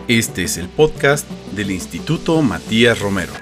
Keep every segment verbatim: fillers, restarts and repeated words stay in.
Este es el podcast del Instituto Matías Romero.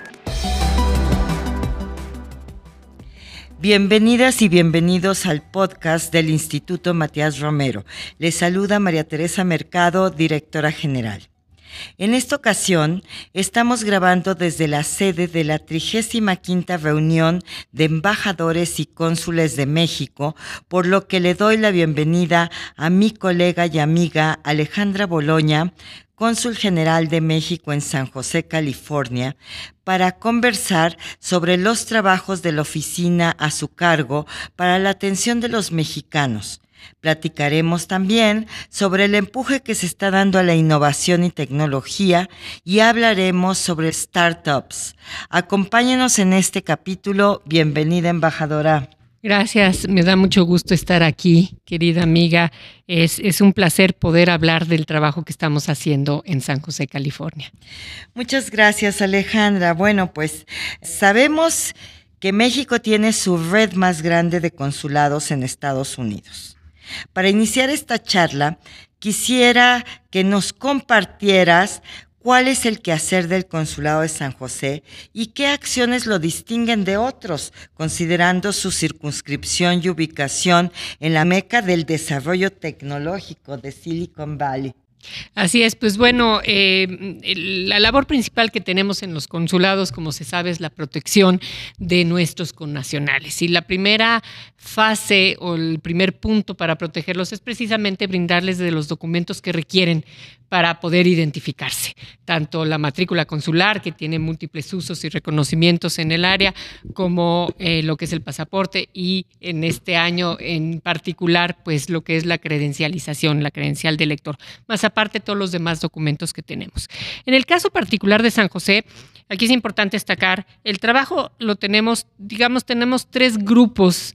Bienvenidas y bienvenidos al podcast del Instituto Matías Romero. Les saluda María Teresa Mercado, directora general. En esta ocasión, estamos grabando desde la sede de la trigésima quinta reunión de embajadores y cónsules de México, por lo que le doy la bienvenida a mi colega y amiga Alejandra Boloña, cónsul general de México en San José, California, para conversar sobre los trabajos de la oficina a su cargo para la atención de los mexicanos. Platicaremos también sobre el empuje que se está dando a la innovación y tecnología y hablaremos sobre startups. Acompáñenos en este capítulo. Bienvenida, embajadora. Gracias, me da mucho gusto estar aquí, querida amiga. Es, es un placer poder hablar del trabajo que estamos haciendo en San José, California. Muchas gracias, Alejandra. Bueno, pues sabemos que México tiene su red más grande de consulados en Estados Unidos. Para iniciar esta charla, quisiera que nos compartieras cuál es el quehacer del Consulado de San José y qué acciones lo distinguen de otros, considerando su circunscripción y ubicación en la meca del desarrollo tecnológico de Silicon Valley. Así es, pues bueno, eh, la labor principal que tenemos en los consulados, como se sabe, es la protección de nuestros connacionales. Y la primera fase o el primer punto para protegerlos es precisamente brindarles de los documentos que requieren para poder identificarse. Tanto la matrícula consular, que tiene múltiples usos y reconocimientos en el área, como eh, lo que es el pasaporte y en este año en particular, pues lo que es la credencialización, la credencial de lector, más aparte todos los demás documentos que tenemos. En el caso particular de San José, aquí es importante destacar, el trabajo lo tenemos, digamos, tenemos tres grupos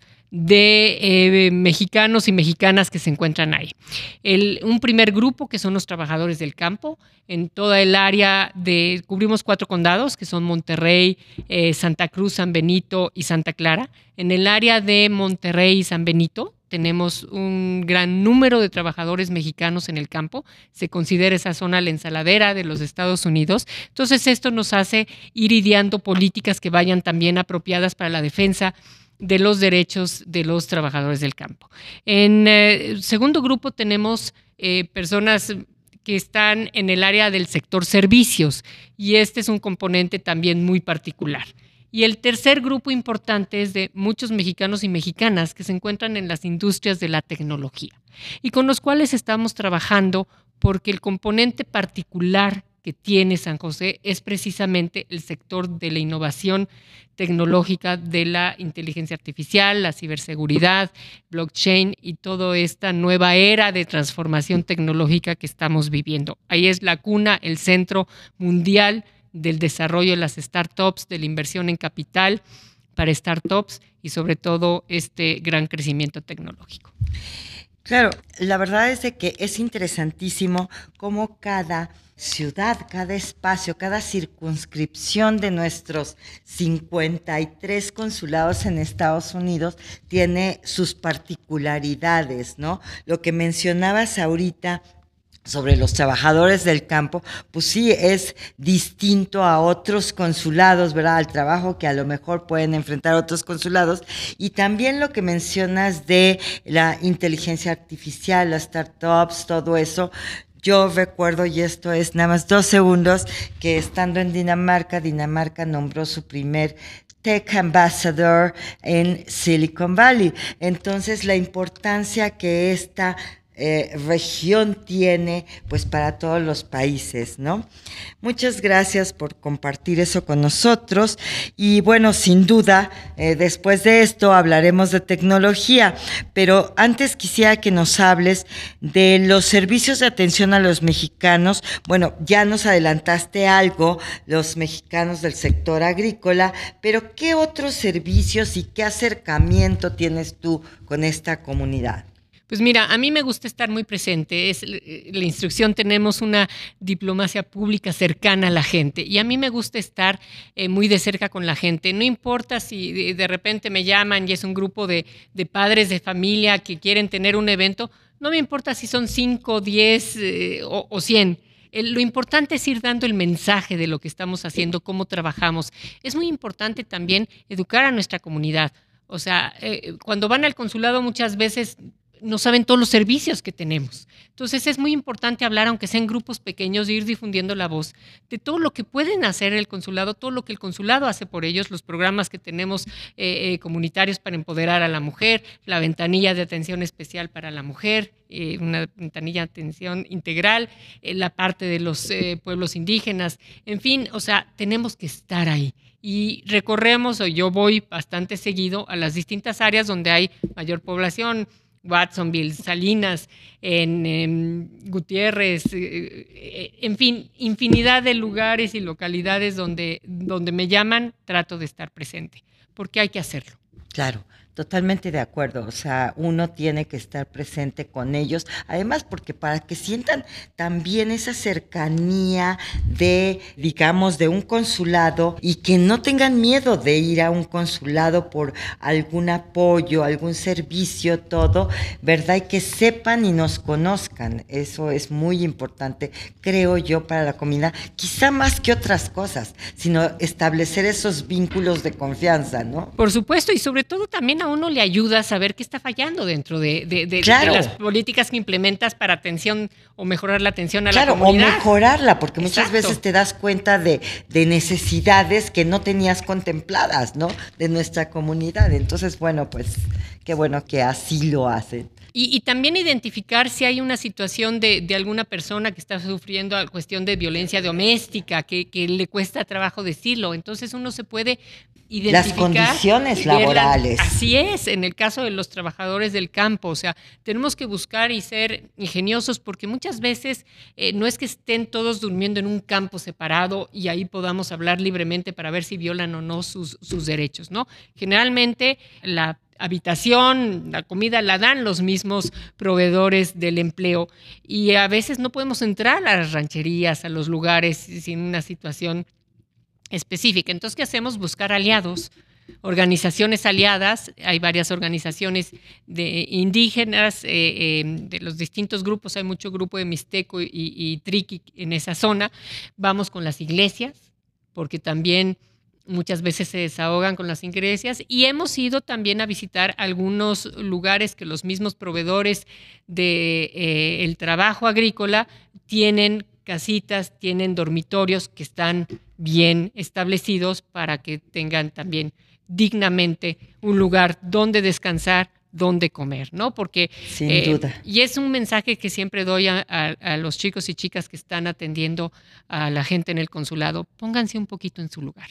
de eh, mexicanos y mexicanas que se encuentran ahí. El, un primer grupo que son los trabajadores del campo, en toda el área de, cubrimos cuatro condados que son Monterrey, eh, Santa Cruz, San Benito y Santa Clara. En el área de Monterrey y San Benito tenemos un gran número de trabajadores mexicanos en el campo. Se considera esa zona la ensaladera de los Estados Unidos. Entonces esto nos hace ir ideando políticas que vayan también apropiadas para la defensa de los derechos de los trabajadores del campo. En el eh, segundo grupo tenemos eh, personas que están en el área del sector servicios y este es un componente también muy particular. Y el tercer grupo importante es de muchos mexicanos y mexicanas que se encuentran en las industrias de la tecnología y con los cuales estamos trabajando porque el componente particular que tiene San José es precisamente el sector de la innovación tecnológica, de la inteligencia artificial, la ciberseguridad, blockchain y toda esta nueva era de transformación tecnológica que estamos viviendo. Ahí es la cuna, el centro mundial del desarrollo de las startups, de la inversión en capital para startups y sobre todo este gran crecimiento tecnológico. Claro, la verdad es de que es interesantísimo cómo cada ciudad, cada espacio, cada circunscripción de nuestros cincuenta y tres consulados en Estados Unidos tiene sus particularidades, ¿no? Lo que mencionabas ahorita sobre los trabajadores del campo, pues sí, es distinto a otros consulados, ¿verdad? Al trabajo que a lo mejor pueden enfrentar otros consulados. Y también lo que mencionas de la inteligencia artificial, las startups, todo eso. Yo recuerdo, y esto es nada más dos segundos, que estando en Dinamarca, Dinamarca nombró su primer Tech Ambassador en Silicon Valley. Entonces, la importancia que esta Eh, región tiene pues para todos los países, ¿no? Muchas gracias por compartir eso con nosotros y bueno, sin duda, eh, después de esto hablaremos de tecnología, pero antes quisiera que nos hables de los servicios de atención a los mexicanos. Bueno, ya nos adelantaste algo, los mexicanos del sector agrícola, pero ¿qué otros servicios y qué acercamiento tienes tú con esta comunidad? Pues mira, a mí me gusta estar muy presente. Es la instrucción, tenemos una diplomacia pública cercana a la gente y a mí me gusta estar eh, muy de cerca con la gente. No importa si de, de repente me llaman y es un grupo de, de padres de familia que quieren tener un evento, no me importa si son cinco, diez eh, o, o cien. El, lo importante es ir dando el mensaje de lo que estamos haciendo, cómo trabajamos. Es muy importante también educar a nuestra comunidad. O sea, eh, cuando van al consulado muchas veces no saben todos los servicios que tenemos. Entonces es muy importante hablar, aunque sea en grupos pequeños, ir difundiendo la voz de todo lo que pueden hacer el consulado, todo lo que el consulado hace por ellos, los programas que tenemos eh, eh, comunitarios para empoderar a la mujer, la ventanilla de atención especial para la mujer, eh, una ventanilla de atención integral, eh, la parte de los eh, pueblos indígenas, en fin, o sea, tenemos que estar ahí. Y recorremos, o yo voy bastante seguido a las distintas áreas donde hay mayor población, Watsonville, Salinas, en, en Gutiérrez, eh, en fin, infinidad de lugares y localidades donde, donde me llaman, trato de estar presente, porque hay que hacerlo. Claro, totalmente de acuerdo. O sea, uno tiene que estar presente con ellos. Además, porque para que sientan también esa cercanía de, digamos, de un consulado y que no tengan miedo de ir a un consulado por algún apoyo, algún servicio, todo, ¿verdad? Y que sepan y nos conozcan. Eso es muy importante, creo yo, para la comunidad. Quizá más que otras cosas, sino establecer esos vínculos de confianza, ¿no? Por supuesto, y sobre todo también a uno le ayuda a saber qué está fallando dentro de, de, de, claro. de las políticas que implementas para atención o mejorar la atención a claro, la comunidad. O mejorarla, porque muchas Exacto. veces te das cuenta de, de necesidades que no tenías contempladas, ¿no? De nuestra comunidad. Entonces, bueno, pues qué bueno que así lo hacen. Y, y también identificar si hay una situación de, de alguna persona que está sufriendo cuestión de violencia doméstica, que, que le cuesta trabajo decirlo. Entonces uno se puede identificar. Las condiciones laborales. Así es, en el caso de los trabajadores del campo. O sea, tenemos que buscar y ser ingeniosos porque muchas veces eh, no es que estén todos durmiendo en un campo separado y ahí podamos hablar libremente para ver si violan o no sus, sus derechos, ¿no? Generalmente la habitación, la comida la dan los mismos proveedores del empleo y a veces no podemos entrar a las rancherías, a los lugares sin una situación específica. Entonces, ¿qué hacemos? Buscar aliados, organizaciones aliadas. Hay varias organizaciones de indígenas, eh, eh, de los distintos grupos, hay mucho grupo de Mixteco y, y Triqui en esa zona. Vamos con las iglesias, porque también muchas veces se desahogan con las iglesias, y hemos ido también a visitar algunos lugares que los mismos proveedores del de, eh, trabajo agrícola tienen casitas, tienen dormitorios que están bien establecidos para que tengan también dignamente un lugar donde descansar, donde comer, ¿no? Porque sin eh, duda. Y es un mensaje que siempre doy a, a, a los chicos y chicas que están atendiendo a la gente en el consulado: pónganse un poquito en su lugar.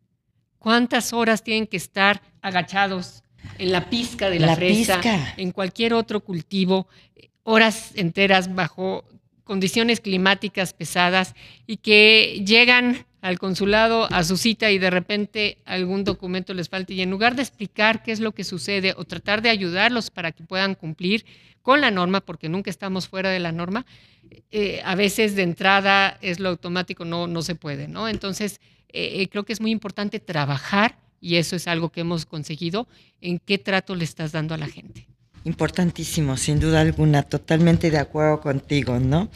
¿Cuántas horas tienen que estar agachados en la pizca de la, la fresa, pizca. En cualquier otro cultivo, horas enteras bajo condiciones climáticas pesadas, y que llegan al consulado a su cita y de repente algún documento les falta, y en lugar de explicar qué es lo que sucede o tratar de ayudarlos para que puedan cumplir con la norma, porque nunca estamos fuera de la norma, eh, a veces de entrada es lo automático, no, no se puede, ¿no? Entonces, Eh, creo que es muy importante trabajar, y eso es algo que hemos conseguido, en qué trato le estás dando a la gente. Importantísimo, sin duda alguna, totalmente de acuerdo contigo, ¿no?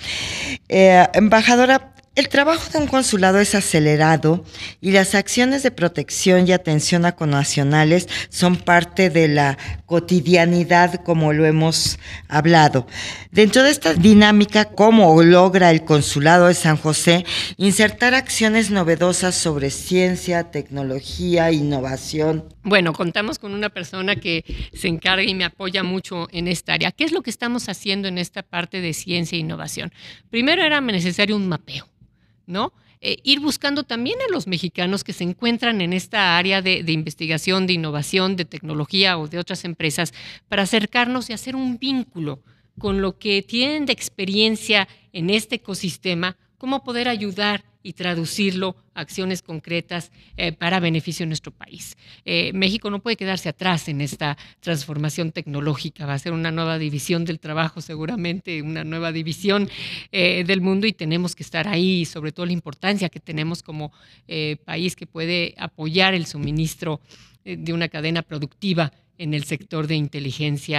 Eh, embajadora, el trabajo de un consulado es acelerado y las acciones de protección y atención a connacionales son parte de la cotidianidad, como lo hemos hablado. Dentro de esta dinámica, ¿cómo logra el consulado de San José insertar acciones novedosas sobre ciencia, tecnología, innovación? Bueno, contamos con una persona que se encarga y me apoya mucho en esta área. ¿Qué es lo que estamos haciendo en esta parte de ciencia e innovación? Primero era necesario un mapeo, ¿no? Eh, ir buscando también a los mexicanos que se encuentran en esta área de, de investigación, de innovación, de tecnología o de otras empresas, para acercarnos y hacer un vínculo con lo que tienen de experiencia en este ecosistema, cómo poder ayudar y traducirlo a acciones concretas eh, para beneficio de nuestro país. Eh, México no puede quedarse atrás en esta transformación tecnológica, va a ser una nueva división del trabajo seguramente, una nueva división eh, del mundo, y tenemos que estar ahí, sobre todo la importancia que tenemos como eh, país que puede apoyar el suministro eh, de una cadena productiva en el sector de inteligencia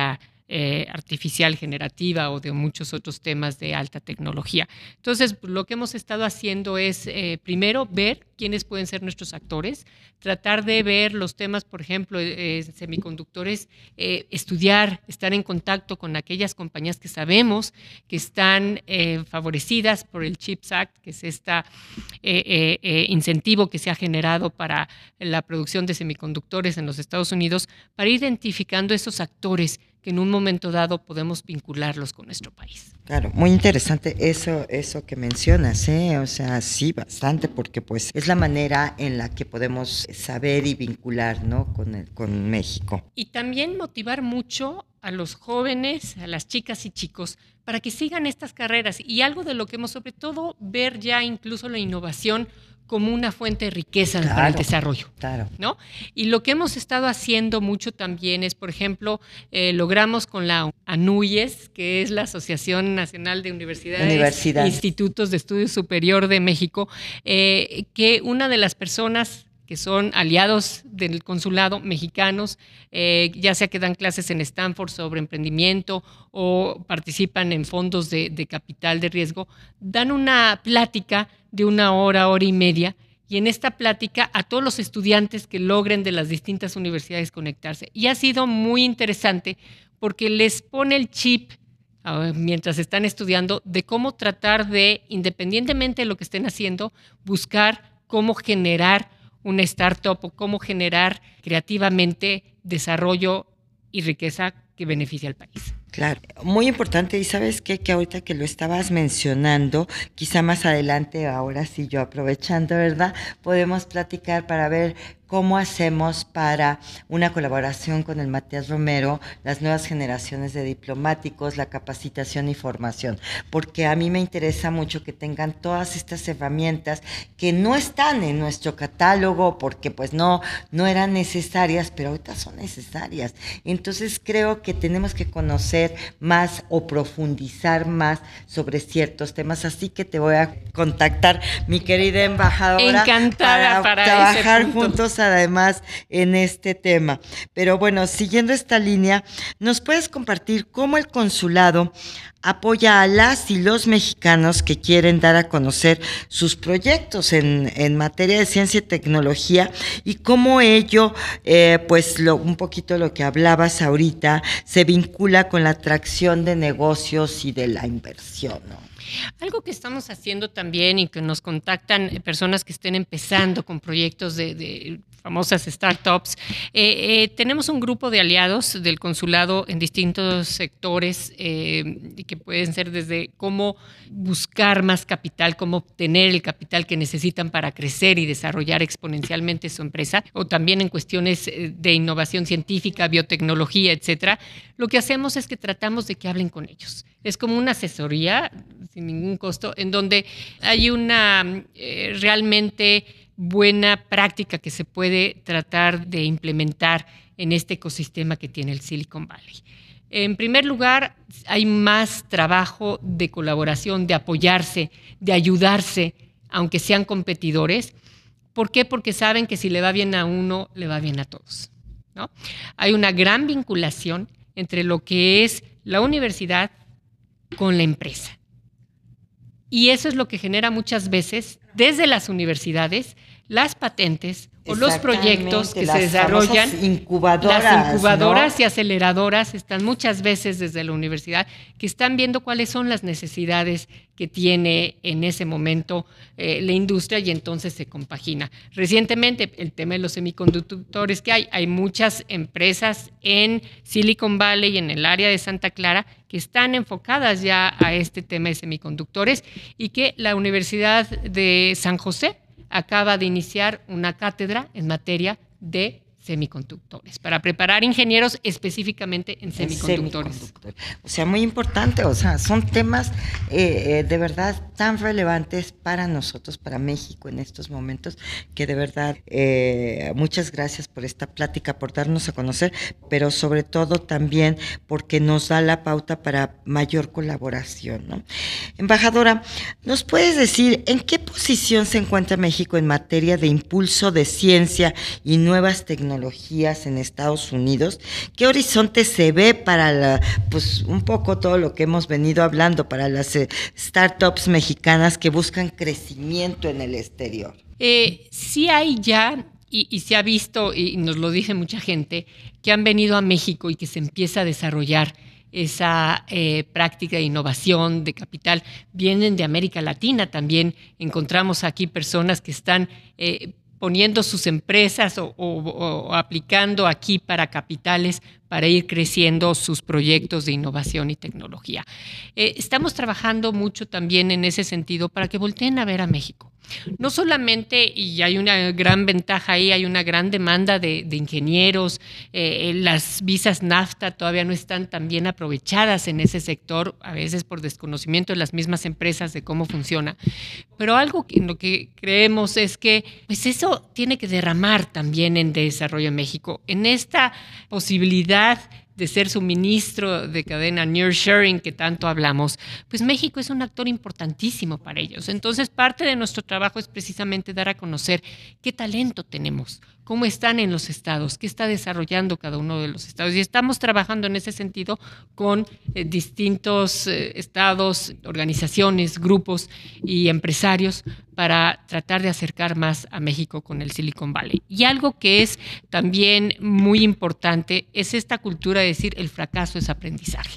eh, artificial generativa o de muchos otros temas de alta tecnología. Entonces, lo que hemos estado haciendo es, eh, primero, ver quiénes pueden ser nuestros actores, tratar de ver los temas, por ejemplo, eh, semiconductores, eh, estudiar, estar en contacto con aquellas compañías que sabemos que están eh, favorecidas por el CHIPS Act, que es este eh, eh, eh, incentivo que se ha generado para la producción de semiconductores en los Estados Unidos, para ir identificando esos actores que en un momento dado podemos vincularlos con nuestro país. Claro, muy interesante eso, eso que mencionas, ¿eh? O sea, sí, bastante, porque pues es la manera en la que podemos saber y vincular, ¿no? con, el, con México. Y también motivar mucho a los jóvenes, a las chicas y chicos, para que sigan estas carreras. Y algo de lo que hemos, sobre todo, ver ya incluso la innovación como una fuente de riqueza claro, para el desarrollo, claro. ¿no? Y lo que hemos estado haciendo mucho también es, por ejemplo, eh, logramos con la ANUYES, que es la Asociación Nacional de Universidades Universidad. e Institutos de Estudio Superior de México, eh, que una de las personas que son aliados del consulado mexicanos, eh, ya sea que dan clases en Stanford sobre emprendimiento o participan en fondos de, de capital de riesgo, dan una plática de una hora, hora y media, y en esta plática a todos los estudiantes que logren de las distintas universidades conectarse. Y ha sido muy interesante porque les pone el chip mientras están estudiando de cómo tratar de, independientemente de lo que estén haciendo, buscar cómo generar una startup o cómo generar creativamente desarrollo y riqueza que beneficie al país. Claro, muy importante. Y sabes qué, que ahorita que lo estabas mencionando, quizá más adelante, ahora sí yo aprovechando, ¿verdad? Podemos platicar para ver cómo hacemos para una colaboración con el Matías Romero, las nuevas generaciones de diplomáticos, la capacitación y formación, porque a mí me interesa mucho que tengan todas estas herramientas que no están en nuestro catálogo porque pues no, no eran necesarias, pero ahorita son necesarias. Entonces creo que tenemos que conocer más o profundizar más sobre ciertos temas, así que te voy a contactar, mi querida embajadora, encantada para, para trabajar ese punto. juntos además en este tema. Pero bueno, siguiendo esta línea, ¿nos puedes compartir cómo el consulado apoya a las y los mexicanos que quieren dar a conocer sus proyectos en, en materia de ciencia y tecnología, y cómo ello, eh, pues lo, un poquito lo que hablabas ahorita, se vincula con la atracción de negocios y de la inversión, ¿no? Algo que estamos haciendo también y que nos contactan personas que estén empezando con proyectos de, de famosas startups, eh, eh, tenemos un grupo de aliados del consulado en distintos sectores eh, que pueden ser desde cómo buscar más capital, cómo obtener el capital que necesitan para crecer y desarrollar exponencialmente su empresa, o también en cuestiones de innovación científica, biotecnología, etcétera. Lo que hacemos es que tratamos de que hablen con ellos. Es como una asesoría sin ningún costo, en donde hay una eh, realmente buena práctica que se puede tratar de implementar en este ecosistema que tiene el Silicon Valley. En primer lugar, hay más trabajo de colaboración, de apoyarse, de ayudarse, aunque sean competidores. ¿Por qué? Porque saben que si le va bien a uno, le va bien a todos, ¿no? Hay una gran vinculación entre lo que es la universidad con la empresa. Y eso es lo que genera muchas veces desde las universidades las patentes o los proyectos que se desarrollan. Incubadoras, las incubadoras, ¿no? Y aceleradoras están muchas veces desde la universidad, que están viendo cuáles son las necesidades que tiene en ese momento eh, la industria, y entonces se compagina. Recientemente, el tema de los semiconductores que hay, hay muchas empresas en Silicon Valley y en el área de Santa Clara que están enfocadas ya a este tema de semiconductores, y que la Universidad de San José acaba de iniciar una cátedra en materia de semiconductores, para preparar ingenieros específicamente en semiconductores. Semiconductor. O sea, muy importante, o sea, son temas eh, eh, de verdad tan relevantes para nosotros, para México en estos momentos, que de verdad eh, muchas gracias por esta plática, por darnos a conocer, pero sobre todo también porque nos da la pauta para mayor colaboración, ¿no? Embajadora, ¿nos puedes decir en qué posición se encuentra México en materia de impulso de ciencia y nuevas tecnologías tecnologías en Estados Unidos? ¿Qué horizonte se ve para la, pues un poco todo lo que hemos venido hablando para las eh, startups mexicanas que buscan crecimiento en el exterior? Eh, sí hay ya, y, y se ha visto, y nos lo dice mucha gente, que han venido a México y que se empieza a desarrollar esa eh, práctica de innovación, de capital. Vienen de América Latina también. Encontramos aquí personas que están eh, poniendo sus empresas o, o, o aplicando aquí para capitales para ir creciendo sus proyectos de innovación y tecnología. Eh, estamos trabajando mucho también en ese sentido para que volteen a ver a México. No solamente, y hay una gran ventaja ahí, hay una gran demanda de, de ingenieros, eh, las visas NAFTA todavía no están tan bien aprovechadas en ese sector, a veces por desconocimiento de las mismas empresas de cómo funciona, pero algo que, en lo que creemos es que pues eso tiene que derramar también en desarrollo en México, en esta posibilidad de ser suministro de cadena nearshoring que tanto hablamos, pues México es un actor importantísimo para ellos. Entonces, parte de nuestro trabajo es precisamente dar a conocer qué talento tenemos, cómo están en los estados, qué está desarrollando cada uno de los estados. Y estamos trabajando en ese sentido con eh, distintos eh, estados, organizaciones, grupos y empresarios para tratar de acercar más a México con el Silicon Valley. Y algo que es también muy importante es esta cultura de decir el fracaso es aprendizaje.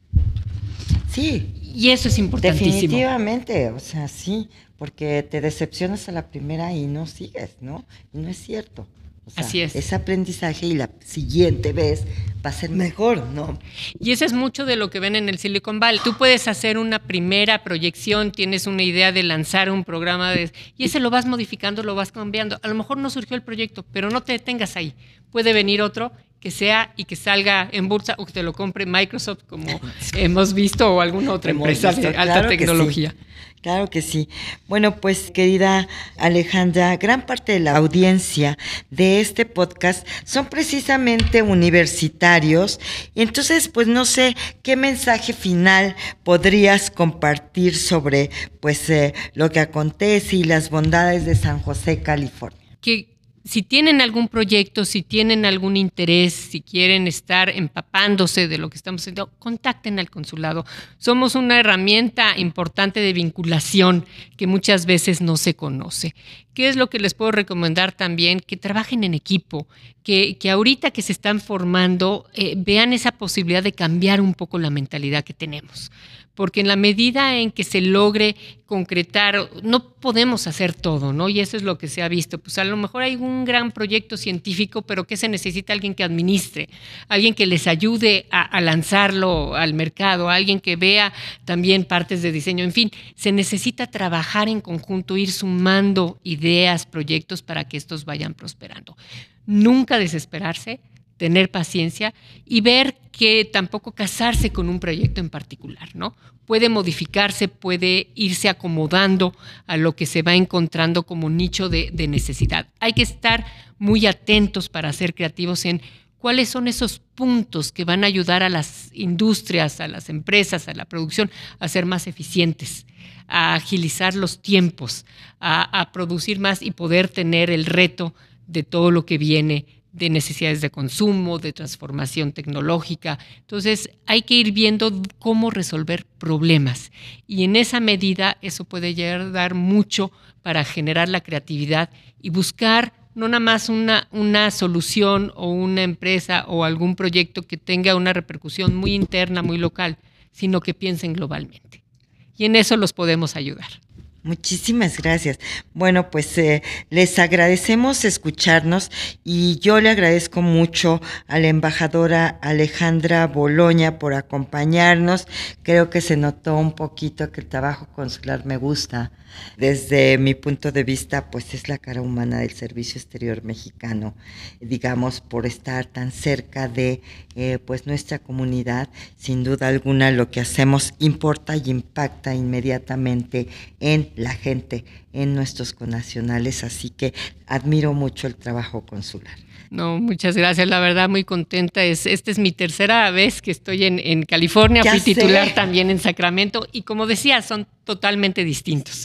Sí. Y eso es importantísimo. Definitivamente, o sea, sí, porque te decepcionas a la primera y no sigues, ¿no? Y no es cierto. O sea, así es. Ese aprendizaje y la siguiente vez va a ser mejor, ¿no? Y eso es mucho de lo que ven en el Silicon Valley. Tú puedes hacer una primera proyección, tienes una idea de lanzar un programa de, y ese lo vas modificando, lo vas cambiando. A lo mejor no surgió el proyecto, pero no te detengas ahí. Puede venir otro que sea y que salga en bolsa o que te lo compre Microsoft, como hemos visto, o alguna otra Hemos empresa visto, de alta claro que tecnología. Sí. Claro que sí. Bueno, pues querida Alejandra, gran parte de la audiencia de este podcast son precisamente universitarios. Entonces, pues no sé qué mensaje final podrías compartir sobre pues eh, lo que acontece y las bondades de San José, California. Que si tienen algún proyecto, si tienen algún interés, si quieren estar empapándose de lo que estamos haciendo, contacten al consulado. Somos una herramienta importante de vinculación que muchas veces no se conoce. ¿Qué es lo que les puedo recomendar también? Que trabajen en equipo, que, que ahorita que se están formando eh, vean esa posibilidad de cambiar un poco la mentalidad que tenemos. Porque en la medida en que se logre concretar, no podemos hacer todo, ¿no? Y eso es lo que se ha visto. Pues a lo mejor hay un gran proyecto científico, pero ¿qué se necesita? Alguien que administre, alguien que les ayude a, a lanzarlo al mercado, alguien que vea también partes de diseño. En fin, se necesita trabajar en conjunto, ir sumando ideas, proyectos para que estos vayan prosperando. Nunca desesperarse, tener paciencia y ver que tampoco casarse con un proyecto en particular, ¿no? Puede modificarse, puede irse acomodando a lo que se va encontrando como nicho de, de necesidad. Hay que estar muy atentos para ser creativos en cuáles son esos puntos que van a ayudar a las industrias, a las empresas, a la producción a ser más eficientes, a agilizar los tiempos, a, a producir más y poder tener el reto de todo lo que viene de necesidades de consumo, de transformación tecnológica. Entonces, hay que ir viendo cómo resolver problemas. Y en esa medida, eso puede llegar a dar mucho para generar la creatividad y buscar no nada más una, una solución o una empresa o algún proyecto que tenga una repercusión muy interna, muy local, sino que piensen globalmente. Y en eso los podemos ayudar. Muchísimas gracias. Bueno, pues eh, les agradecemos escucharnos y yo le agradezco mucho a la embajadora Alejandra Boloña por acompañarnos. Creo que se notó un poquito que el trabajo consular me gusta. Desde mi punto de vista, pues es la cara humana del Servicio Exterior Mexicano, digamos, por estar tan cerca de eh, pues nuestra comunidad. Sin duda alguna, lo que hacemos importa y impacta inmediatamente en la gente, en nuestros connacionales, así que admiro mucho el trabajo consular. No, muchas gracias, la verdad muy contenta. Es, esta es mi tercera vez que estoy en, en California, ya fui sé. titular también en Sacramento y como decía, son totalmente distintos.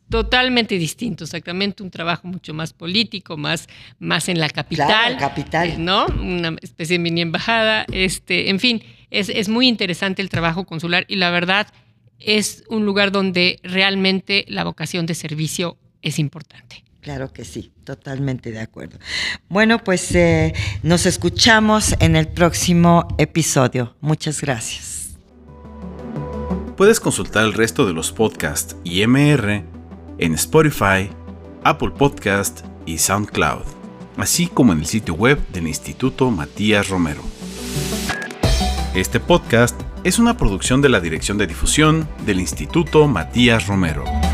totalmente distinto. Sacramento, un trabajo mucho más político, más, más en la capital. Claro, capital. ¿No? Una especie de mini embajada. Este, en fin, es, es muy interesante el trabajo consular y la verdad es un lugar donde realmente la vocación de servicio es importante. Claro que sí, totalmente de acuerdo. Bueno, pues eh, nos escuchamos en el próximo episodio. Muchas gracias. Puedes consultar el resto de los podcasts y M R en Spotify, Apple Podcast y SoundCloud, así como en el sitio web del Instituto Matías Romero. Este podcast es una producción de la Dirección de Difusión del Instituto Matías Romero.